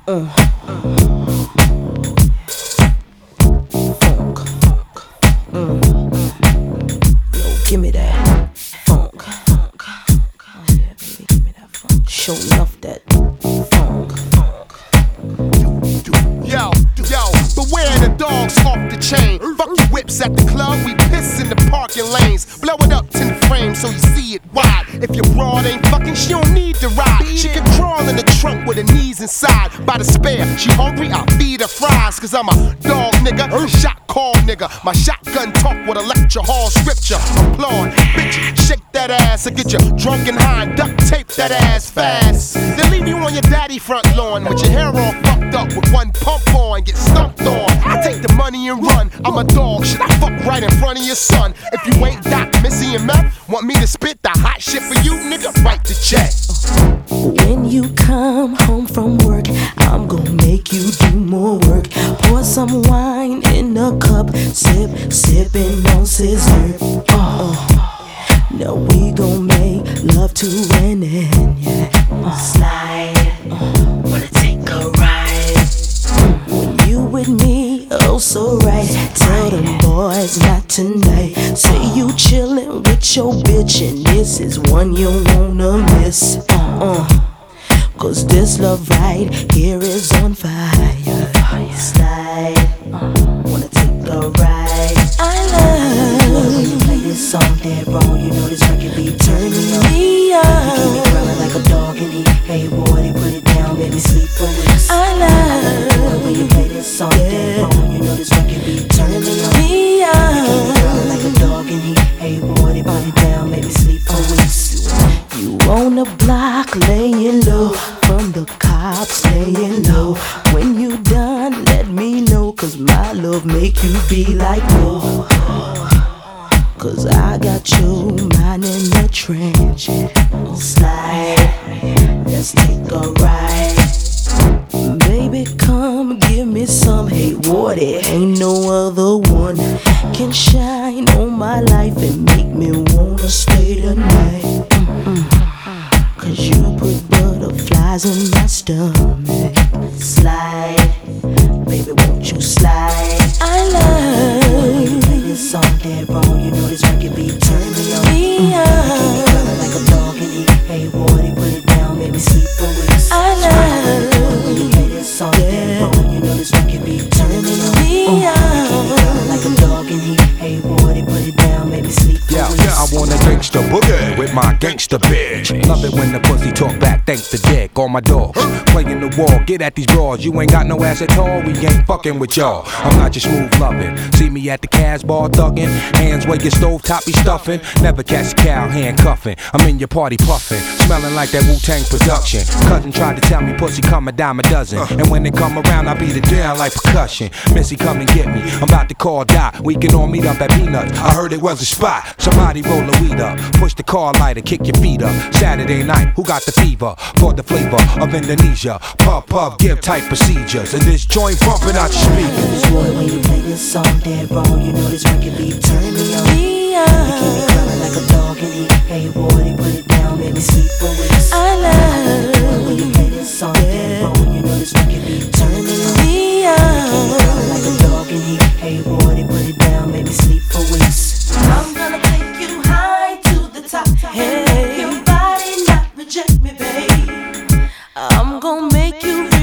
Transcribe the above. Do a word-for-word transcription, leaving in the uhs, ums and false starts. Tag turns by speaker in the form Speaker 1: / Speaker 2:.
Speaker 1: Uh, funk. Mm. Yo, give me that funk. Oh yeah, baby, give me that funk. Show enough that funk.
Speaker 2: Yo, yo, beware the dogs off the chain. Fuck your whips at the club, we piss in the parking lanes. Blow it up ten frames so you see it wide. If your broad ain't fucking, she don't need to ride. She can crawl in the trunk with her knees inside. By the spare, she hungry, I feed her fries. Cause I'm a dog nigga, shot call nigga. My shotgun talk with a lecture hall scripture. Applaud, bitch, shake that ass or get you drunk and high and duct tape that ass fast. Then leave you on your daddy front lawn with your hair all fucked up with one pump on, get stumped on. I take the money and run. I'm a dog, should I fuck right in front of your son? If you ain't Doc, Missy and Meth, want me to spit the hot shit for you, nigga? Write the check.
Speaker 1: When you come home from work, I'm gonna make you do more work. Pour some wine in a cup, sip, sipping on scissor. Oh, now we gon' make love to an end, yeah. Uh, Slide, uh, wanna take a ride. When you with me, oh so right. Tell them boys not tonight. Say you chillin' with your bitch and this is one you wanna miss. Uh, Cause this love right here is on fire. Slide, uh, wanna take a ride. I love when you play this song dead wrong. You know this record be turning me on. You keep me crying like a dog and eat hay water. Put it down, baby, sleep for weeks. I love when you play this song dead wrong. You know this record be turning me on. You keep me crying like a dog and eat hay water. Put it down, baby, sleep for weeks. You on the block laying low from the cops laying low. When you done, let me know. Cause my love make you be like whoa. Cause I got you mine in the trench. Slide, let's take a ride. Baby, come give me some hate water. Ain't no other one can shine on my life and make me wanna stay tonight. Mm-mm. Cause you put butterflies in my stomach. Slide, baby, won't you slide? I love when you play this song dead wrong. You know this record be turning me on. Me on. You keep me like a dog and eat hay water. Put it down, baby, sleep for weeks. I love when you play this song dead wrong. You know this record be turning me on. Me on. You keep me like a dog and eat hay water. Put it down, baby, sleep for
Speaker 3: yeah,
Speaker 1: weeks.
Speaker 3: Yeah, I wanna gangsta boogie with my gangsta bitch. Love it when the pussy talk back, thanks to dick on my dog. Playing the wall, get at these broads. You ain't got no ass at all, we ain't fucking with y'all. I'm not your smooth loving. See me at the Cas bar thuggin', hands where your stove top be stuffing. Never catch a cow handcuffing. I'm in your party puffing, smelling like that Wu-Tang production. Cousin tried to tell me pussy come a dime a dozen, and when they come around I beat it down like percussion. Missy come and get me, I'm about to call Doc. We can all meet up at Peanuts. I heard it was a spot. Somebody roll the weed up, push the car lighter, kick your feet up. Saturday night, who got the fever? For the flavor of Indonesia. Puff, puff, give tight procedures. And this joint bumping out your speakers.
Speaker 1: Boy, when you play this song dead wrong, you know this record be turning me on. You keep me crying like a dog and eat hay water. Put it down, baby, sleep for weeks. I love when you play this song dead wrong, you know this record be turning me on. You keep me crying like a dog and eat hay water. Put it down, baby, sleep for weeks. I'm gonna take you high to the top. Hey, your body not reject me, babe. I'm gonna make you